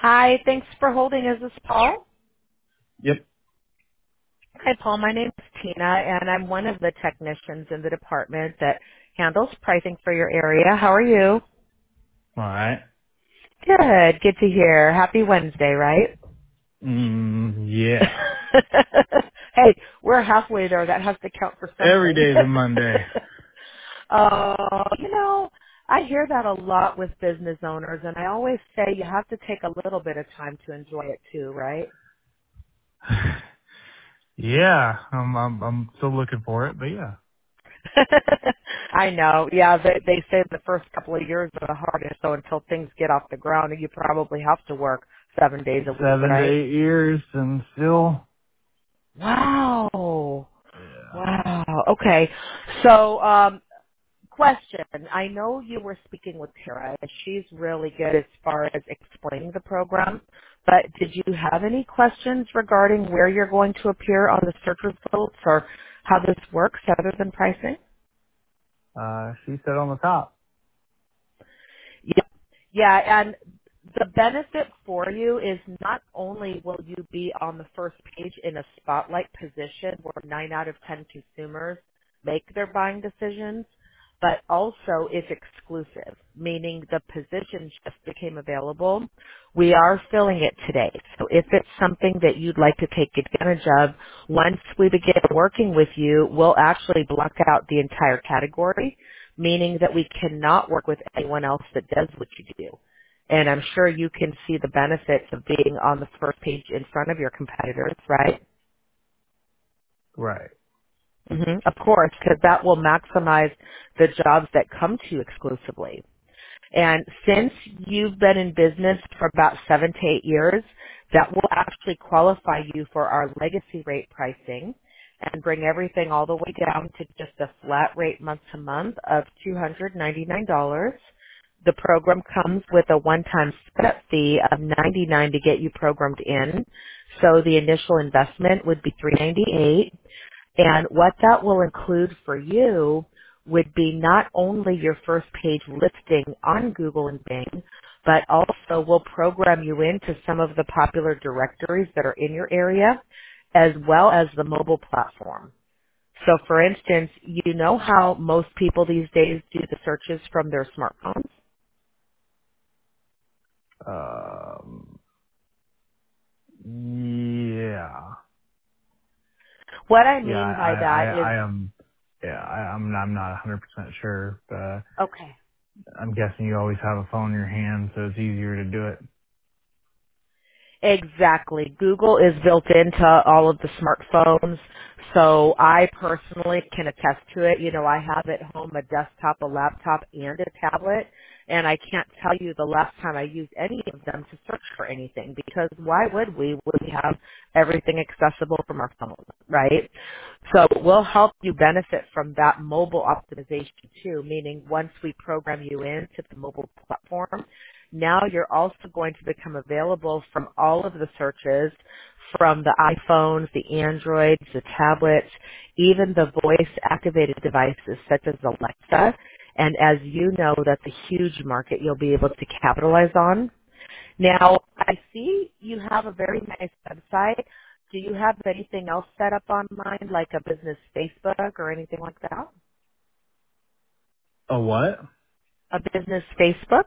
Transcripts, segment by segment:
Hi, thanks for holding. Is this Paul? Yep. Hi, Paul. My name is Tina, and I'm one of the technicians in the department that handles pricing for your area. How are you? All right. Good. Good to hear. Happy Wednesday, right? Yeah. Hey, we're halfway there. That has to count for Every something. day's a Monday. You know, I hear that a lot with business owners, and I always say you have to take a little bit of time to enjoy it too, right? Yeah. I'm still looking for it, but yeah. I know. Yeah, they say the first couple of years are the hardest. So until things get off the ground, you probably have to work 7 days a week, 7 to right? 8 years and still. Wow. Yeah. Wow. Okay. So, question. I know you were speaking with Tara, and she's really good as far as explaining the program. But did you have any questions regarding where you're going to appear on the search results or how this works other than pricing? She said on the top. Yeah, yeah, and the benefit for you is not only will you be on the first page in a spotlight position where 9 out of 10 consumers make their buying decisions, but also it's exclusive, meaning the position just became available. We are filling it today. So if it's something that you'd like to take advantage of, once we begin working with you, we'll actually block out the entire category, meaning that we cannot work with anyone else that does what you do. And I'm sure you can see the benefits of being on the first page in front of your competitors, right? Right. Of course, because that will maximize the jobs that come to you exclusively. And since you've been in business for about 7 to 8 years, that will actually qualify you for our legacy rate pricing and bring everything all the way down to just a flat rate month to month of $299. The program comes with a one-time setup fee of $99 to get you programmed in. So the initial investment would be $398. And what that will include for you would be not only your first page listing on Google and Bing, but also we'll program you into some of the popular directories that are in your area, as well as the mobile platform. So for instance, you know how most people these days do the searches from their smartphones? Um. Yeah. What I Yeah. mean by that is, I am. Yeah. I'm not 100% sure, but okay, I'm guessing you always have a phone in your hand, so it's easier to do it. exactly. Google is built into all of the smartphones. So I personally can attest to it. You know, I have at home a desktop, a laptop, and a tablet. And I can't tell you the last time I used any of them to search for anything because why would we when we have everything accessible from our phone, right? So we'll help you benefit from that mobile optimization too, meaning once we program you into the mobile platform, now you're also going to become available from all of the searches from the iPhones, the Androids, the tablets, even the voice activated devices such as Alexa. And as you know, that's a huge market you'll be able to capitalize on. Now, I see you have a very nice website. Do you have anything else set up online, like a business Facebook or anything like that? A what? A business Facebook?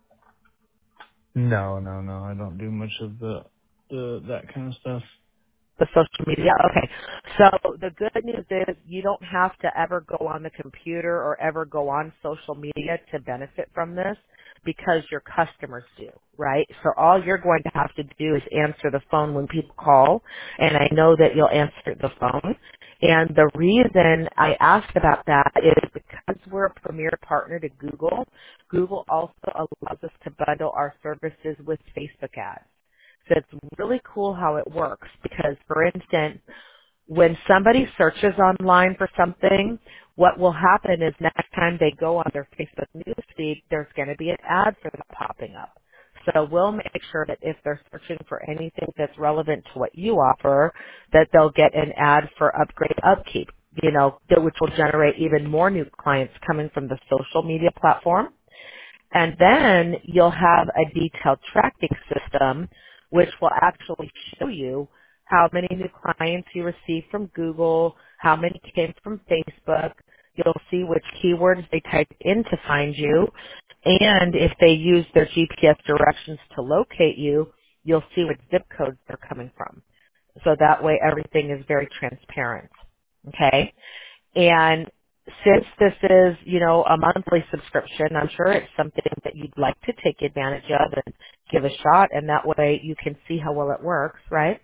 No, no, no. I don't do much of the that kind of stuff. The social media. Okay. So the good news is you don't have to ever go on the computer or ever go on social media to benefit from this because your customers do, right? So all you're going to have to do is answer the phone when people call, and I know that you'll answer the phone. And the reason I asked about that is because we're a premier partner to Google, Google also allows us to bundle our services with Facebook ads. So it's really cool how it works because, for instance, when somebody searches online for something, what will happen is next time they go on their Facebook newsfeed, there's going to be an ad for that popping up. So we'll make sure that if they're searching for anything that's relevant to what you offer, that they'll get an ad for upgrade upkeep, you know, which will generate even more new clients coming from the social media platform. And then you'll have a detailed tracking system which will actually show you how many new clients you received from Google, how many came from Facebook. You'll see which keywords they typed in to find you. And if they use their GPS directions to locate you, you'll see what zip codes they're coming from. So that way everything is very transparent. Okay? And since this is, a monthly subscription, I'm sure it's something that you'd like to take advantage of and give a shot, and that way you can see how well it works, right?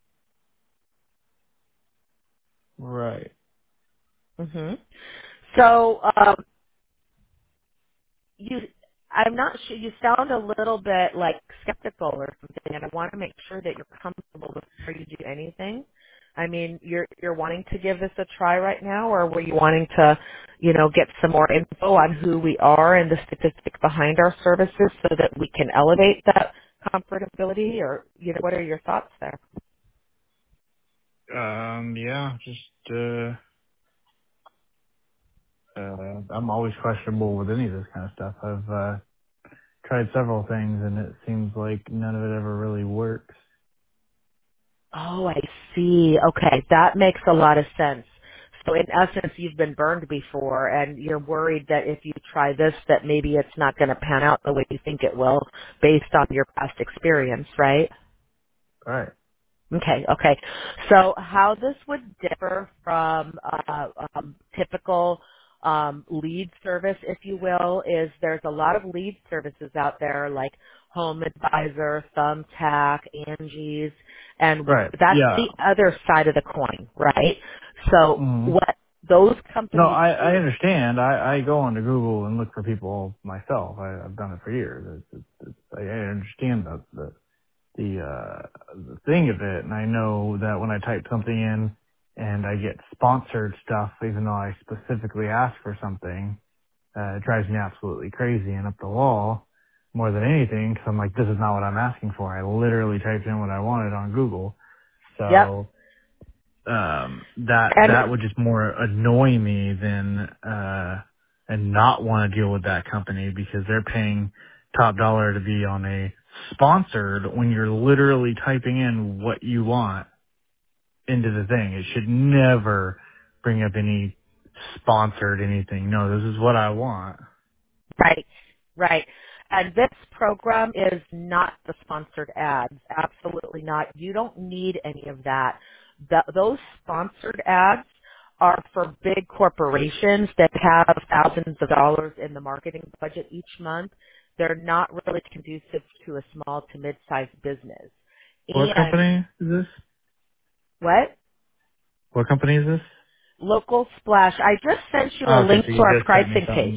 Right. hmm So, you I'm not sure, you sound a little bit like skeptical or something, and I want to make sure that you're comfortable before you do anything. I mean, you're wanting to give this a try right now, or were you wanting to, get some more info on who we are and the statistics behind our services so that we can elevate that comfortability, or what are your thoughts there? Yeah, just, I'm always questionable with any of this kind of stuff. I've, tried several things and it seems like none of it ever really works. Oh, I see. Okay, that makes a lot of sense. So in essence, you've been burned before and you're worried that if you try this, that maybe it's not going to pan out the way you think it will based on your past experience, right? Right. Okay, okay. So how this would differ from typical lead service, if you will, is there's a lot of lead services out there like Home Advisor, Thumbtack, Angie's, and Right. that's Yeah. the other side of the coin, right? So hmm what those No, companies I do, understand. I go onto Google and look for people myself. I've done it for years. I understand the thing of it, and I know that when I type something in and I get sponsored stuff, even though I specifically asked for something, it drives me absolutely crazy and up the wall more than anything because I'm like, this is not what I'm asking for. I literally typed in what I wanted on Google. yep. So that And would just more annoy me than and not want to deal with that company because they're paying top dollar to be on a sponsored when you're literally typing in what you want into the thing. It should never bring up any sponsored anything. No, this is what I want. right, right. And this program is not the sponsored ads. Absolutely not. You don't need any of that. Those sponsored ads are for big corporations that have thousands of dollars in the marketing budget each month. They're not really conducive to a small to mid-sized business. What And company is this? what? What company is this? Local Splash. I just sent you a Oh, okay, link so to you our just sent me pricing page. something.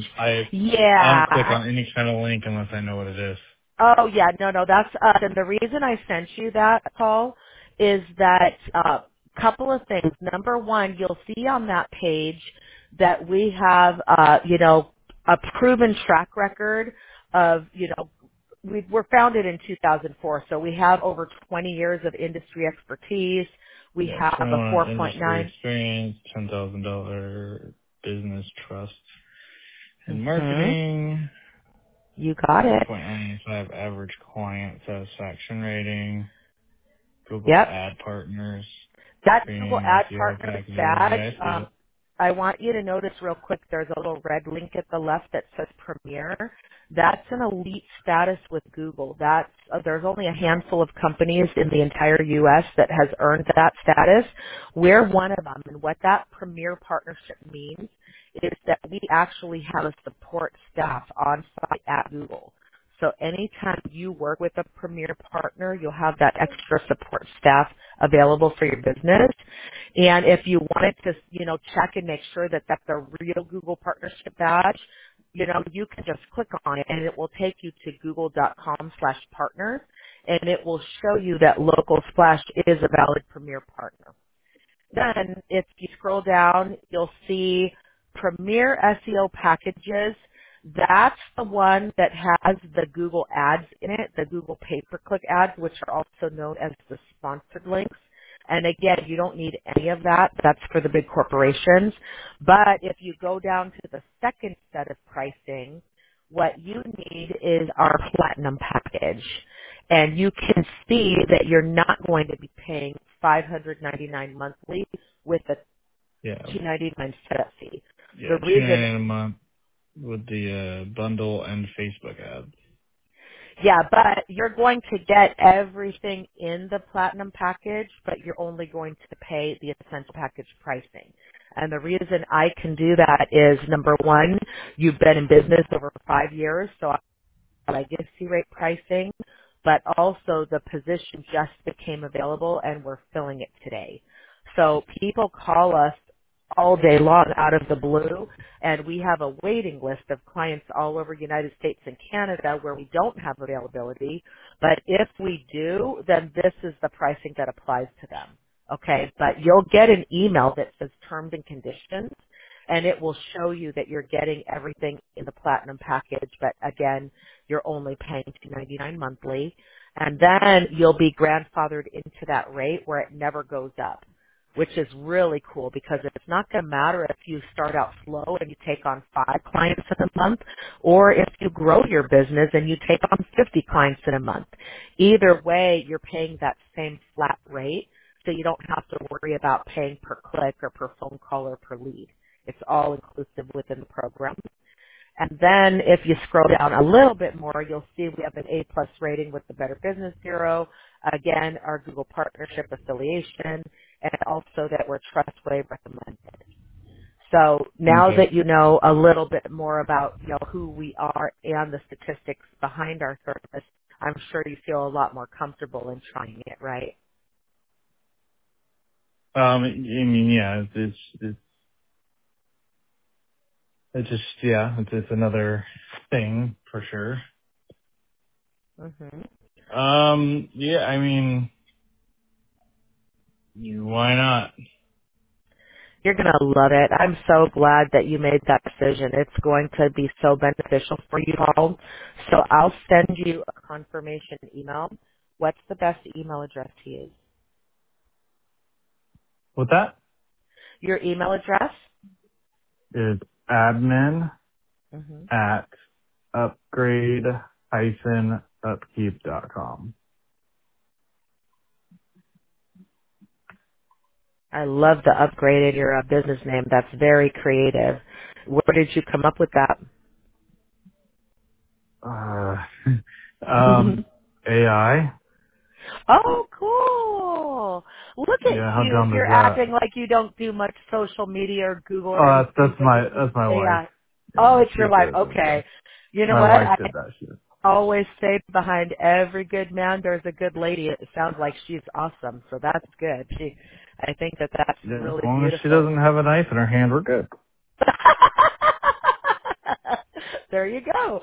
I don't click Yeah, on any kind of link unless I know what it is. oh yeah, no, that's us. And the reason I sent you that call is that couple of things. Number one, you'll see on that page that we have a proven track record of we were founded in 2004, so we have over 20 years of industry expertise. We Yeah, have a 21 industry 4.9. experience, $10,000 business trust and Mhm. marketing, You got it. 4.95 average client satisfaction rating, Google Yep. ad partners, That Google premium Ad SEO Partners packages. badge, Yeah, I see it. I want you to notice real quick there's a little red link at the left that says Premier. That's an elite status with Google. There's only a handful of companies in the entire U.S. that has earned that status. We're one of them, and what that Premier partnership means is that we actually have a support staff on site at Google. So anytime you work with a Premier partner, you'll have that extra support staff available for your business. And if you wanted to, check and make sure that that's a real Google partnership badge, you can just click on it and it will take you to google.com/partners and it will show you that Local Splash is a valid Premier partner. Then, if you scroll down, you'll see Premier SEO Packages. That's the one that has the Google ads in it, the Google pay-per-click ads, which are also known as the sponsored links. And again, you don't need any of that. That's for the big corporations. But if you go down to the second set of pricing, What you need is our platinum package. And you can see that you're not going to be paying $599 monthly with a Yeah. $299 setup fee. Yeah. The reason $2.99 a month with the bundle and Facebook ads. Yeah, but you're going to get everything in the platinum package, but you're only going to pay the essential package pricing. And the reason I can do that is number one, you've been in business over 5 years, so legacy rate pricing, but also the position just became available and we're filling it today. So people call us all day long out of the blue, and we have a waiting list of clients all over the United States and Canada where we don't have availability, but if we do, then this is the pricing that applies to them. Okay, but you'll get an email that says terms and conditions, and it will show you that you're getting everything in the platinum package, but again, you're only paying $299 monthly, and then you'll be grandfathered into that rate where it never goes up, which is really cool because it's not going to matter if you start out slow and you take on 5 clients in a month, or if you grow your business and you take on 50 clients in a month. Either way, you're paying that same flat rate, so you don't have to worry about paying per click or per phone call or per lead. It's all inclusive within the program. And then if you scroll down a little bit more, you'll see we have an A+ rating with the Better Business Bureau. Again, our Google partnership affiliation, and also that we're Trustway recommended. So now Okay. that you know a little bit more about, who we are and the statistics behind our service, I'm sure you feel a lot more comfortable in trying it, right? I mean, yeah, it's just, yeah, it's another thing for sure. hmm Yeah, I mean, why not? You're going to love it. I'm so glad that you made that decision. It's going to be so beneficial for you all. So I'll send you a confirmation email. What's the best email address to use? With that Your email address? is admin hmm at upgrade-upkeep.com. I love the upgraded your business name. That's very creative. Where did you come up with that? Uh, AI? Oh, cool. Look at Yeah, how you. dumb is You're that? acting like you don't do much social media or Google or Oh, anything, but you're that's using my wife. AI. Oh, Yeah, it's she your life. did it. Yeah. Okay. You know My what? wife I did that shit. always say behind every good man there's a good lady. It sounds like she's awesome, so that's good. I think that that's Yeah, as really long as she beautiful. doesn't have a knife in her hand, we're good. There you go.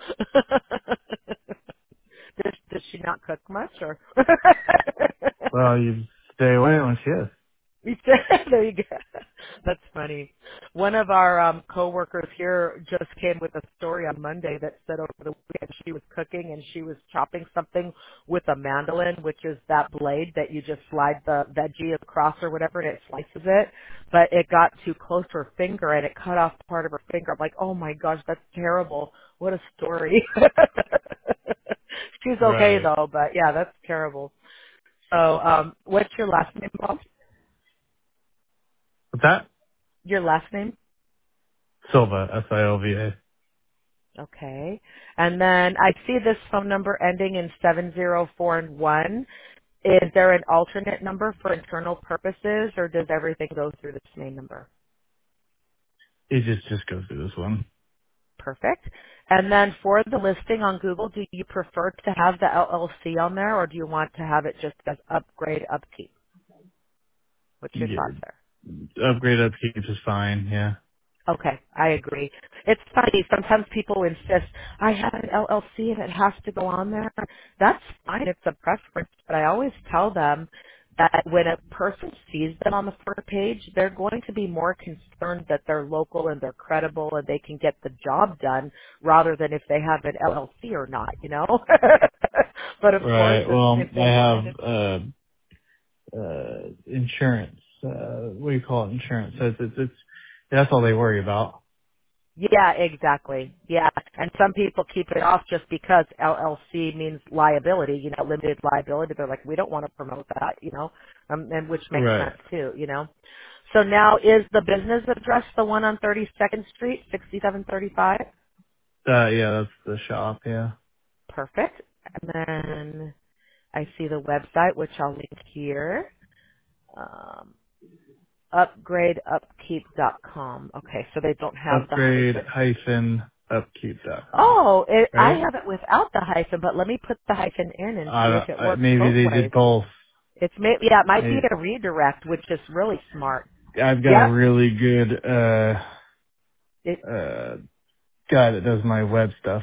Does she not cook much, or? Well, you stay away when she is. There you go. That's funny. One of our coworkers here just came with a story on Monday that said over the weekend she was cooking and she was chopping something with a mandolin, which is that blade that you just slide the veggie across or whatever and it slices it. But it got too close to her finger and it cut off part of her finger. I'm like, oh my gosh, that's terrible. What a story. She's okay Right. though, but yeah, that's terrible. So, what's your last name, Bob? What's that? Your last name? Silva, S-I-L-V-A. Okay. And then I see this phone number ending in 7041. Is there an alternate number for internal purposes, or does everything go through this main number? It just goes through this one. Perfect. And then for the listing on Google, do you prefer to have the LLC on there, or do you want to have it just as upgrade upkeep? What's your Yeah. thoughts there? Upgrade upkeep is fine, yeah. Okay, I agree. It's funny. Sometimes people insist, I have an LLC and it has to go on there. That's fine. It's a preference. But I always tell them that when a person sees them on the front page, they're going to be more concerned that they're local and they're credible and they can get the job done rather than if they have an LLC or not, you know? But of course, Right. Well, if I they have, wanted insurance, what do you call it? Insurance. So it's that's all they worry about. Yeah, exactly. Yeah. And some people keep it off just because LLC means liability, limited liability. They're like, we don't want to promote that, and which makes Right. sense too, So now is the business address the one on 32nd Street, 6735? Yeah, that's the shop. Yeah. Perfect. And then I see the website, which I'll link here. Um, upgradeupkeep.com. Okay, so they don't have the Upgrade hyphen. hyphen upkeep.com. Oh, I Right? have it without the hyphen, but let me put the hyphen in and see if it works Maybe both they did ways. both. Yeah, it might be Maybe, a redirect, which is really smart. I've got a Yep. really good It, uh guy that does my web stuff.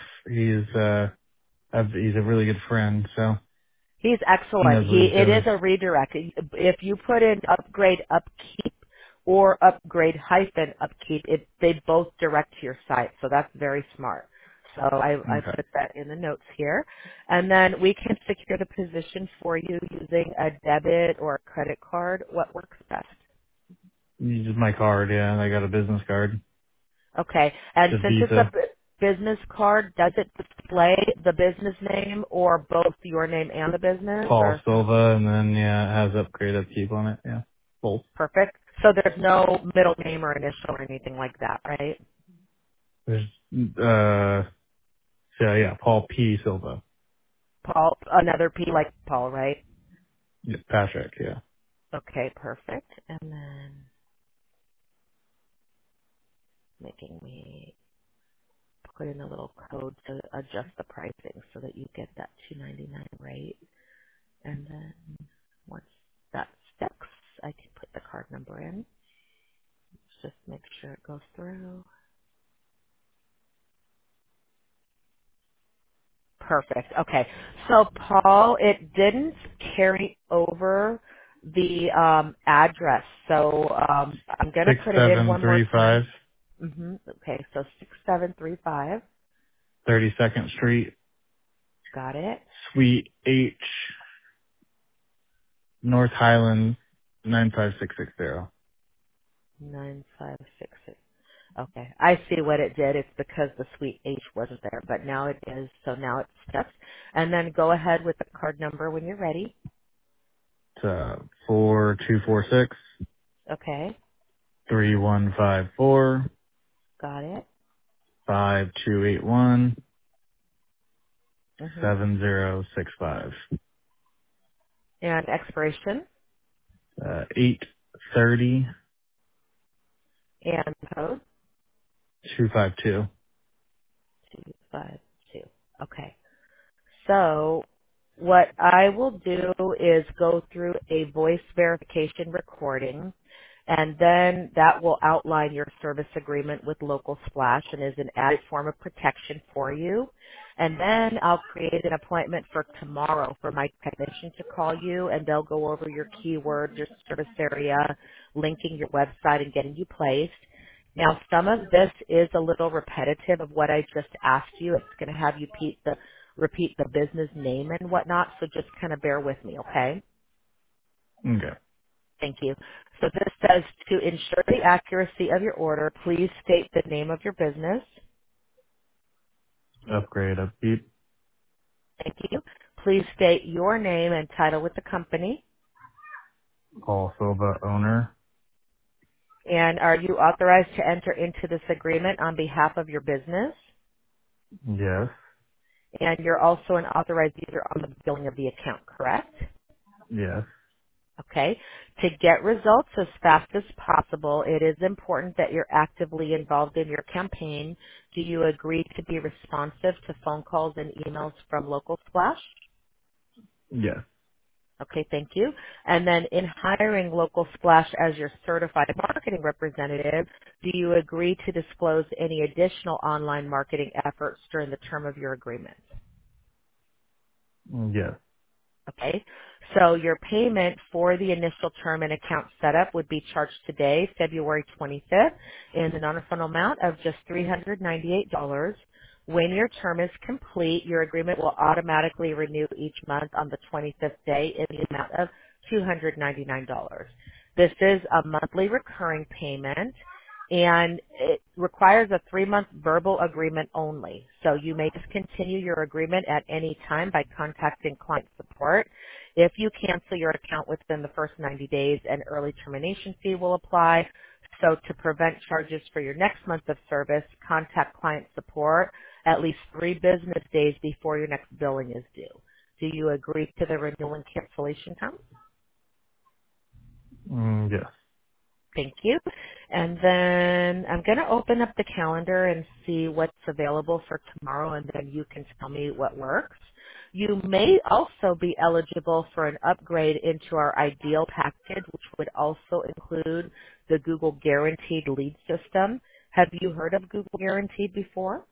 He's a really good friend, so he's he excellent. knows what he's It is doing. a redirect. If you put in upgrade upkeep or upgrade hyphen upkeep, they both direct to your site. So that's very smart. So I Okay. put that in the notes here. And then we can secure the position for you using a debit or a credit card. What works best? Use my card, yeah. I got a business card. Okay. And It's a since it's a Visa. business card, does it display the business name or both your name and the business, Paul or? Silva, and then yeah, it has upgrade upkeep on it. Yeah. Both. Perfect. So there's no middle name or initial or anything like that, right? There's so yeah, Paul P. Silva. Paul, another P like Paul, right? Yeah, Patrick, yeah. Okay, perfect. And then making me put in a little code to adjust the pricing so that you get that $299 rate. And then once that sticks, I can put the card number in. Just make sure it goes through. Perfect. Okay. So Paul, it didn't carry over the address. So I'm going to put it in one more 6735 time. Okay. So 6735. 32nd Street, Got it. Suite H, North Highlands, 95660. 9566. Okay. I see what it did. It's because the suite H wasn't there, but now it is. So now it's stuck. And then go ahead with the card number when you're ready. It's 4246 Okay. 3154 Got it. 5281 hmm 7065. And expiration 830 and code. 252. 252. Okay. So what I will do is go through a voice verification recording, and then that will outline your service agreement with Local Splash and is an added form of protection for you. And then I'll create an appointment for tomorrow for my technician to call you, and they'll go over your keywords, your service area, linking your website, and getting you placed. Now, some of this is a little repetitive of what I just asked you. It's going to have you repeat the business name and whatnot, so just kind of bear with me, okay? Okay. Thank you. So this says, to ensure the accuracy of your order, please state the name of your business. Upgrade, upkeep. Thank you. Please state your name and title with the company. Paul Silva, owner. And are you authorized to enter into this agreement on behalf of your business? Yes. And you're also an authorized user on the billing of the account, correct? Yes. Okay. To get results as fast as possible, it is important that you're actively involved in your campaign. Do you agree to be responsive to phone calls and emails from Local Splash? Yes. Okay, thank you. And then in hiring Local Splash as your certified marketing representative, do you agree to disclose any additional online marketing efforts during the term of your agreement? Yes. Okay. So your payment for the initial term and account setup would be charged today, February 25th, in the non-refundable amount of just $398. When your term is complete, your agreement will automatically renew each month on the 25th day in the amount of $299. This is a monthly recurring payment, and it requires a 3-month verbal agreement only. So you may discontinue your agreement at any time by contacting client support. If you cancel your account within the first 90 days, an early termination fee will apply. So to prevent charges for your next month of service, contact client support at least 3 business days before your next billing is due. Do you agree to the renewal and cancellation time? Yes. Thank you. And then I'm going to open up the calendar and see what's available for tomorrow, and then you can tell me what works. You may also be eligible for an upgrade into our Ideal package, which would also include the Google Guaranteed Lead System. Have you heard of Google Guaranteed before?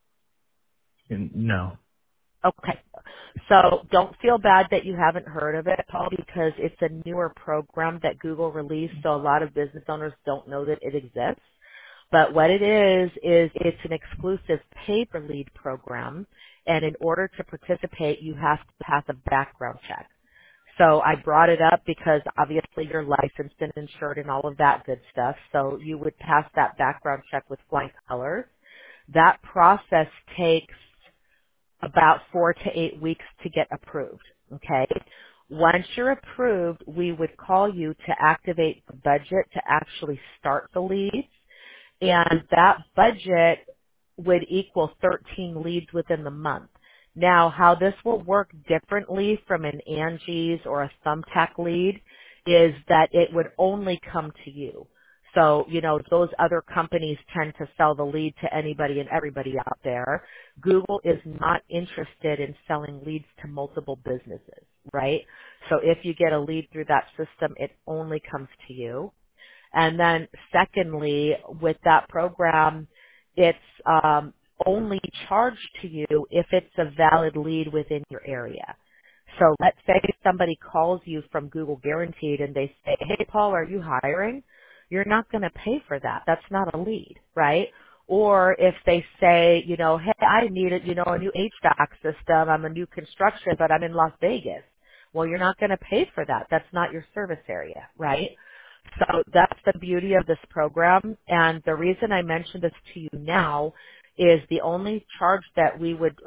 No. Okay. So don't feel bad that you haven't heard of it, Paul, because it's a newer program that Google released, so a lot of business owners don't know that it exists. But what it is it's an exclusive pay-per-lead program, and in order to participate, you have to pass a background check. So I brought it up because obviously you're licensed and insured and all of that good stuff, so you would pass that background check with flying colors. That process takes about 4 to 8 weeks to get approved. Okay. Once you're approved, we would call you to activate the budget to actually start the leads, and that budget would equal 13 leads within the month. Now, how this will work differently from an Angie's or a Thumbtack lead is that it would only come to you. So, those other companies tend to sell the lead to anybody and everybody out there. Google is not interested in selling leads to multiple businesses, right? So if you get a lead through that system, it only comes to you. And then secondly, with that program, it's only charged to you if it's a valid lead within your area. So let's say somebody calls you from Google Guaranteed and they say, hey, Paul, are you hiring? You're not going to pay for that. That's not a lead, right? Or if they say, hey, I need a new HVAC system. I'm a new construction, but I'm in Las Vegas. Well, you're not going to pay for that. That's not your service area, right? So that's the beauty of this program. And the reason I mention this to you now is the only charge that we would,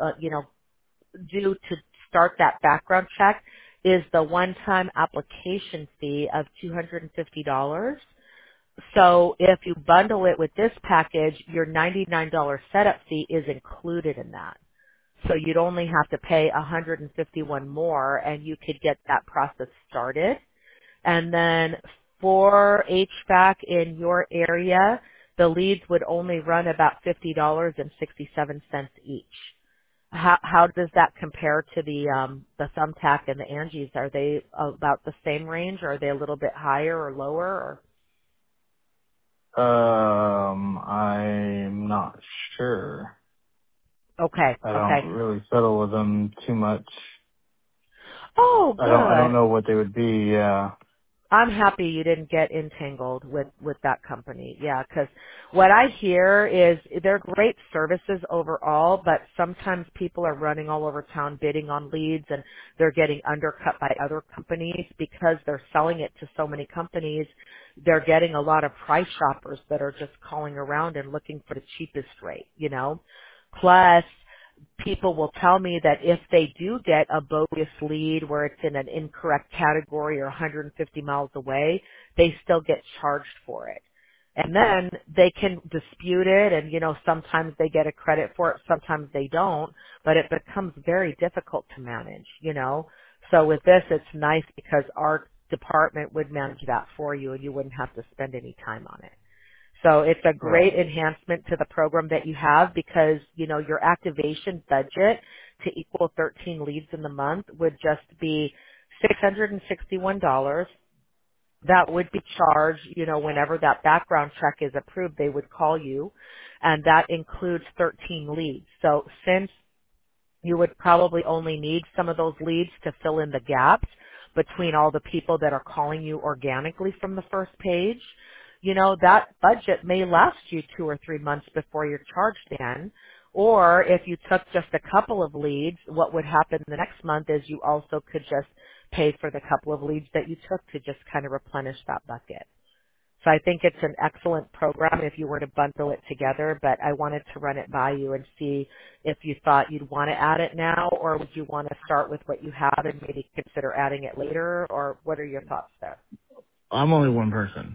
do to start that background check is the one-time application fee of $250. So if you bundle it with this package, your $99 setup fee is included in that. So you'd only have to pay $151 more and you could get that process started. And then for HVAC in your area, the leads would only run about $50.67 each. How does that compare to the Thumbtack and the Angie's? Are they about the same range, or are they a little bit higher or lower? Or? I'm not sure. Okay, I don't okay. really settle with them too much. Oh, I good. don't know what they would be. Yeah. I'm happy you didn't get entangled with that company. Yeah, because what I hear is they're great services overall, but sometimes people are running all over town bidding on leads and they're getting undercut by other companies because they're selling it to so many companies. They're getting a lot of price shoppers that are just calling around and looking for the cheapest rate. Plus, people will tell me that if they do get a bogus lead where it's in an incorrect category or 150 miles away, they still get charged for it. And then they can dispute it and, sometimes they get a credit for it, sometimes they don't, but it becomes very difficult to manage. So with this, it's nice because our department would manage that for you and you wouldn't have to spend any time on it. So it's a great Right. enhancement to the program that you have because, your activation budget to equal 13 leads in the month would just be $661. That would be charged, whenever that background check is approved, they would call you, and that includes 13 leads. So since you would probably only need some of those leads to fill in the gaps between all the people that are calling you organically from the first page. That budget may last you 2 or 3 months before you're charged again. Or if you took just a couple of leads, what would happen the next month is you also could just pay for the couple of leads that you took to just kind of replenish that bucket. So I think it's an excellent program if you were to bundle it together, but I wanted to run it by you and see if you thought you'd want to add it now, or would you want to start with what you have and maybe consider adding it later, or what are your thoughts there? I'm only one person,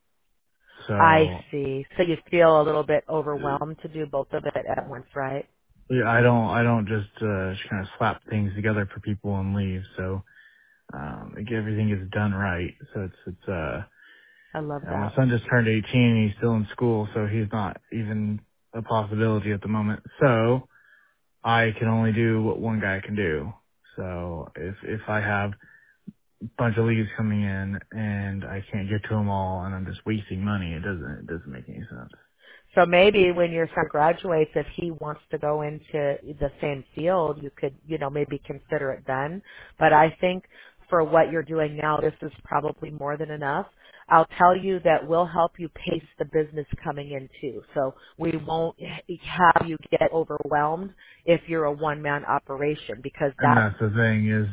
I so see. So you feel a little bit overwhelmed to do both of it at once, right? yeah, I don't just kind of slap things together for people and leave. So like everything is done right. So it's I love my that. son just turned 18 and he's still in school, so he's not even a possibility at the moment. So I can only do what one guy can do. So if I have a bunch of leads coming in and I can't get to them all and I'm just wasting money, it doesn't make any sense. So maybe when your son graduates, if he wants to go into the same field, you could, maybe consider it then. But I think for what you're doing now, this is probably more than enough. I'll tell you that we'll help you pace the business coming in too. So we won't have you get overwhelmed if you're a one-man operation because And that, that's the thing is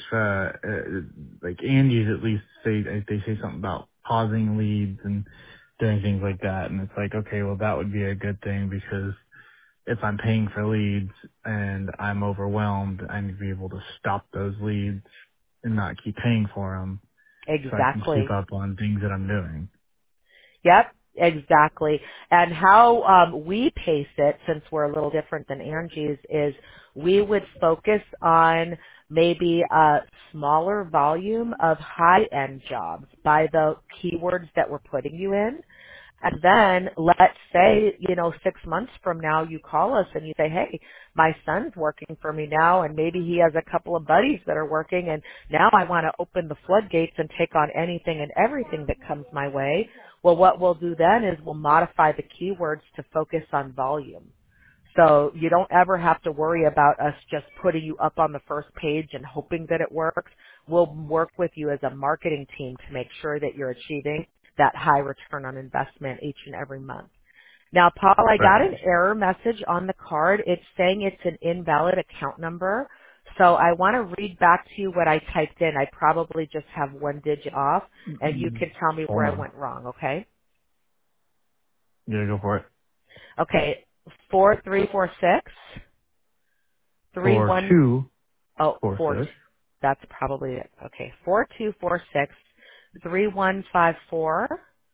if like Angie's at least they say something about pausing leads and doing things like that, and it's like, okay, well that would be a good thing because if I'm paying for leads and I'm overwhelmed, I need to be able to stop those leads and not keep paying for them so I can keep exactly. up on things that I'm doing. Yep, exactly. And how we pace it, since we're a little different than Angie's, is we would focus on maybe a smaller volume of high-end jobs by the keywords that we're putting you in. And then let's say, 6 months from now you call us and you say, hey, my son's working for me now and maybe he has a couple of buddies that are working and now I want to open the floodgates and take on anything and everything that comes my way. Well, what we'll do then is we'll modify the keywords to focus on volume. So you don't ever have to worry about us just putting you up on the first page and hoping that it works. We'll work with you as a marketing team to make sure that you're achieving that high return on investment each and every month. Now, Paul, I got Right. an error message on the card. It's saying it's an invalid account number. So I want to read back to you what I typed in. I probably just have one digit off, and you can tell me Hold where I on. went wrong, okay? You gotta go for it. Okay, 4346 For 31. two, Oh, four, four. six. That's probably it. Okay, 4246 3154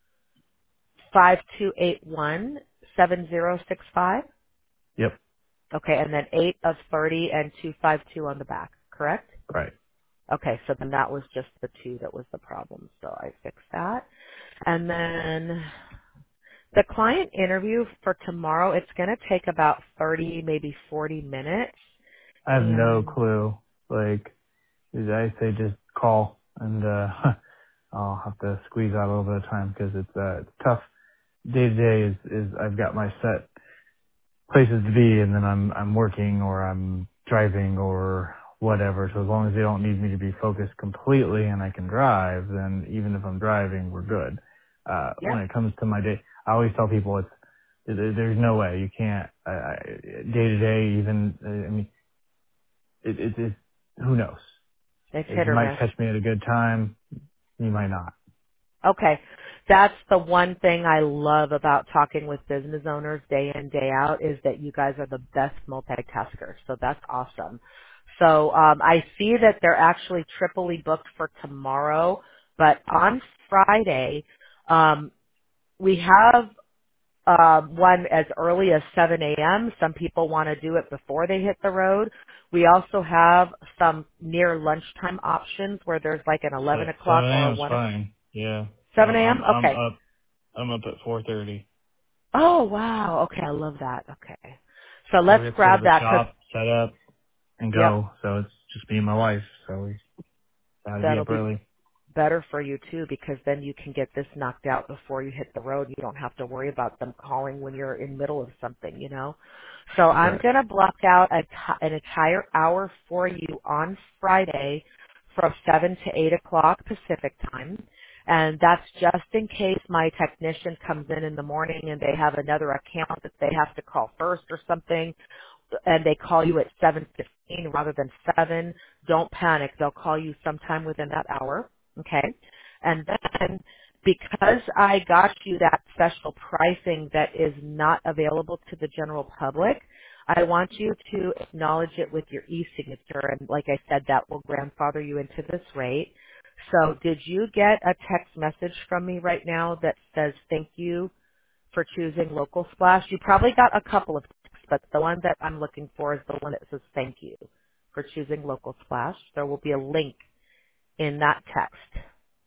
5281 7065. Yep. Okay, and then 8 of 30 and 252 on the back, correct? Right. Okay, so then that was just the 2 that was the problem, so I fixed that. And then the client interview for tomorrow, it's going to take about 30, maybe 40 minutes. I have no And clue. Like, I say just call and, I'll have to squeeze out a little bit of time because it's tough. Day to day is I've got my set places to be and then I'm working or I'm driving or whatever. So as long as they don't need me to be focused completely and I can drive, then even if I'm driving, we're good. When yep, it comes to my day, I always tell people there's no way you can't, day to day even, I mean, it, who knows? it's Like hit you or might miss. catch me at a good time, you might not. Okay. That's the one thing I love about talking with business owners day in, day out is that you guys are the best multitaskers. So that's awesome. So I see that they're actually triply booked for tomorrow, but on Friday, we have one as early as 7 a.m. Some people want to do it before they hit the road. We also have some near lunchtime options where there's like an So 11 o'clock 7 or a a.m. is 1 fine. Yeah. 7 a.m.? I'm Okay. up. I'm up at 4:30. Oh, wow. Okay, I love that. Okay. So So let's we have to go to grab the that because, shop, set up, and yep, go. So it's just me and my wife. So we gotta be that'll up be early. better for you too because then you can get this knocked out before you hit the road. You don't have to worry about them calling when you're in middle of something. So I'm Right. going to block out an entire hour for you on Friday from 7 to 8 o'clock Pacific time. And that's just in case my technician comes in the morning and they have another account that they have to call first or something and they call you at 7:15 rather than 7, don't panic. They'll call you sometime within that hour. Okay. And then because I got you that special pricing that is not available to the general public, I want you to acknowledge it with your e-signature. And like I said, that will grandfather you into this rate. So did you get a text message from me right now that says thank you for choosing Local Splash? You probably got a couple of texts, but the one that I'm looking for is the one that says thank you for choosing Local Splash. There will be a link in that text.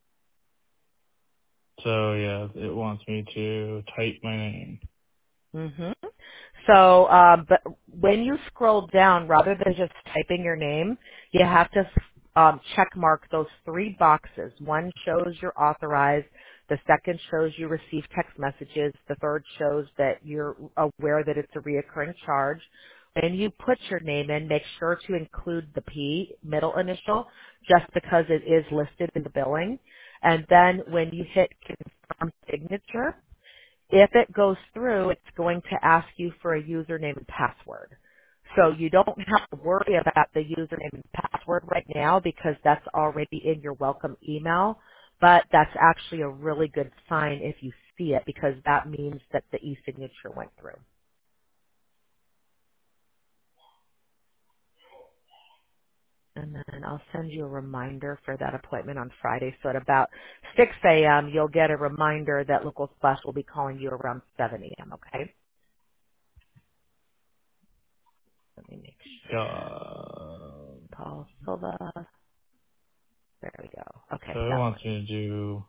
So yeah, it wants me to type my name. hmm So, but when you scroll down, rather than just typing your name, you have to check mark those three boxes. One shows you're authorized. The second shows you receive text messages. The third shows that you're aware that it's a reoccurring charge. When you put your name in, make sure to include the P middle initial, just because it is listed in the billing. And then when you hit confirm signature, if it goes through, it's going to ask you for a username and password. So you don't have to worry about the username and password right now because that's already in your welcome email. But that's actually a really good sign if you see it because that means that the e-signature went through. And then I'll send you a reminder for that appointment on Friday. So at about 6 a.m., you'll get a reminder that Local Splash will be calling you around 7 a.m., okay? Let me make sure. Paul Silva. There we go. So Okay, it that wants one. me to do.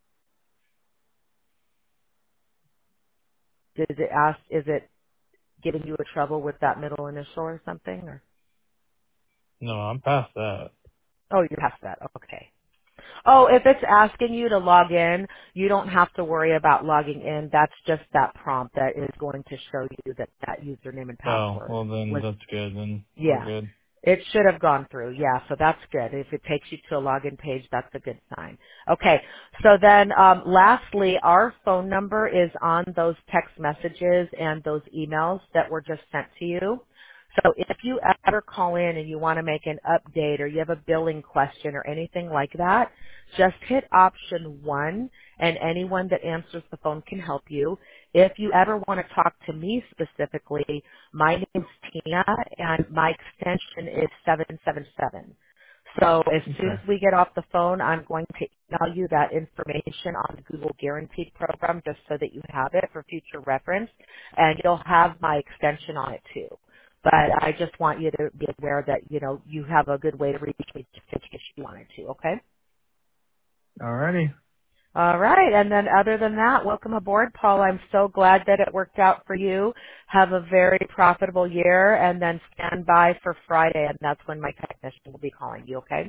Did it ask, is it giving you a trouble with that middle initial or something? Or No, I'm past that. oh, you're past that. Okay. Oh, if it's asking you to log in, you don't have to worry about logging in. That's just that prompt that is going to show you that that username and Oh, password well then was, that's good. Then we're yeah. good. It should have gone through. Yeah, so that's good. If it takes you to a login page, that's a good sign. Okay, so then lastly, our phone number is on those text messages and those emails that were just sent to you. So if you ever call in and you want to make an update or you have a billing question or anything like that, just hit option 1 and anyone that answers the phone can help you. If you ever want to talk to me specifically, my name's Tina, and my extension is 777. So as soon as Okay. we get off the phone, I'm going to email you that information on the Google Guaranteed program just so that you have it for future reference, and you'll have my extension on it too. But I just want you to be aware that, you know, you have a good way to reach me if you wanted to, okay? Alrighty. All right. And then other than that, welcome aboard, Paul. I'm so glad that it worked out for you. Have a very profitable year and then stand by for Friday and that's when my technician will be calling you, okay?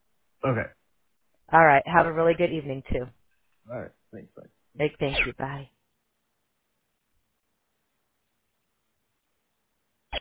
Okay. All right. Have a really good evening too. Alright. Thanks. Bye. Thank you. Bye.